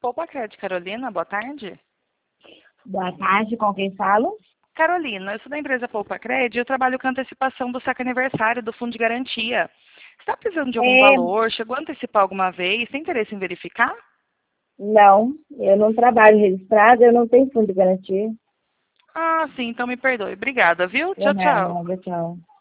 Poupa Cred, Carolina, boa tarde. Boa tarde, com quem falo? Carolina, eu sou da empresa Poupa Cred e eu trabalho com antecipação do saque aniversário do Fundo de Garantia. Você está precisando de algum É, valor? Chegou a antecipar alguma vez? Tem interesse em verificar? não, eu não trabalho registrado, eu não tenho fundo de garantia. Ah, sim, então me perdoe. Obrigada, viu? Eu Tchau, tchau. não, tchau.